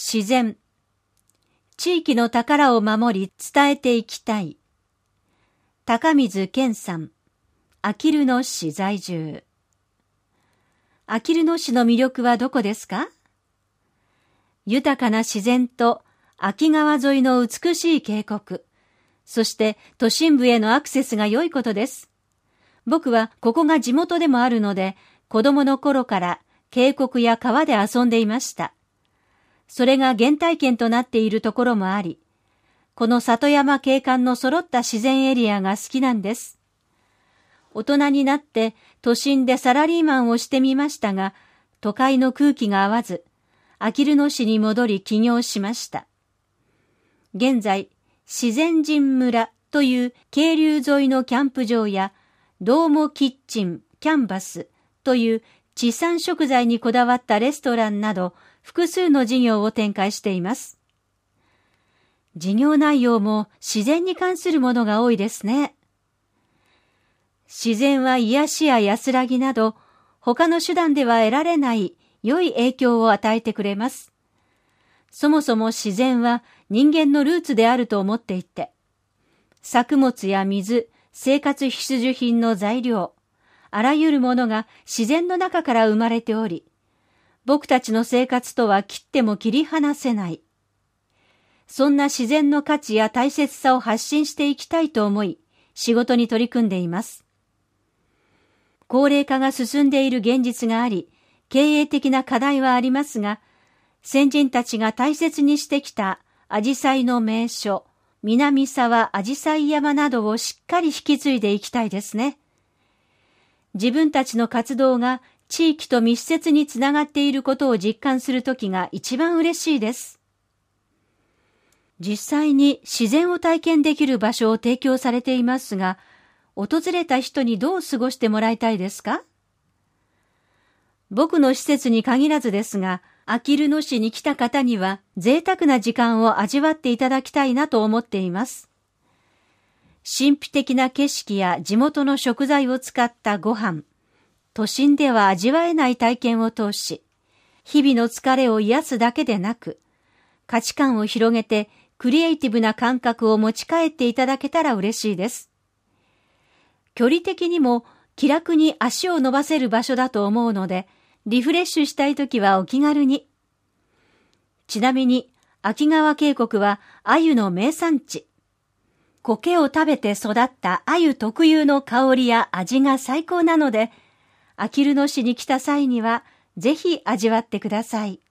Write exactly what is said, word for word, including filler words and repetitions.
自然。地域の宝を守り伝えていきたい。高水健さん、あきる野市在住。あきる野市の魅力はどこですか？豊かな自然と秋川沿いの美しい渓谷、そして都心部へのアクセスが良いことです。僕はここが地元でもあるので、子供の頃から渓谷や川で遊んでいました。それが原体験となっているところもあり、この里山景観の揃った自然エリアが好きなんです。大人になって都心でサラリーマンをしてみましたが、都会の空気が合わず、あきる野市に戻り起業しました。現在、自然人村という渓流沿いのキャンプ場や、ドーモキッチン、キャンバスという地産食材にこだわったレストランなど、複数の事業を展開しています。事業内容も自然に関するものが多いですね。自然は癒しや安らぎなど、他の手段では得られない良い影響を与えてくれます。そもそも自然は人間のルーツであると思っていて、作物や水、生活必需品の材料、あらゆるものが自然の中から生まれており、僕たちの生活とは切っても切り離せない。そんな自然の価値や大切さを発信していきたいと思い、仕事に取り組んでいます。高齢化が進んでいる現実があり、経営的な課題はありますが、先人たちが大切にしてきたアジサイの名所、南沢アジサイ山などをしっかり引き継いでいきたいですね。自分たちの活動が地域と密接につながっていることを実感するときが一番嬉しいです。実際に自然を体験できる場所を提供されていますが、訪れた人にどう過ごしてもらいたいですか？僕の施設に限らずですが、あきる野市に来た方には贅沢な時間を味わっていただきたいなと思っています。神秘的な景色や地元の食材を使ったご飯、都心では味わえない体験を通し、日々の疲れを癒すだけでなく、価値観を広げてクリエイティブな感覚を持ち帰っていただけたら嬉しいです。距離的にも気楽に足を伸ばせる場所だと思うので、リフレッシュしたいときはお気軽に。ちなみに、秋川渓谷は鮎の名産地。苔を食べて育った鮎特有の香りや味が最高なので、あきる野市に来た際にはぜひ味わってください。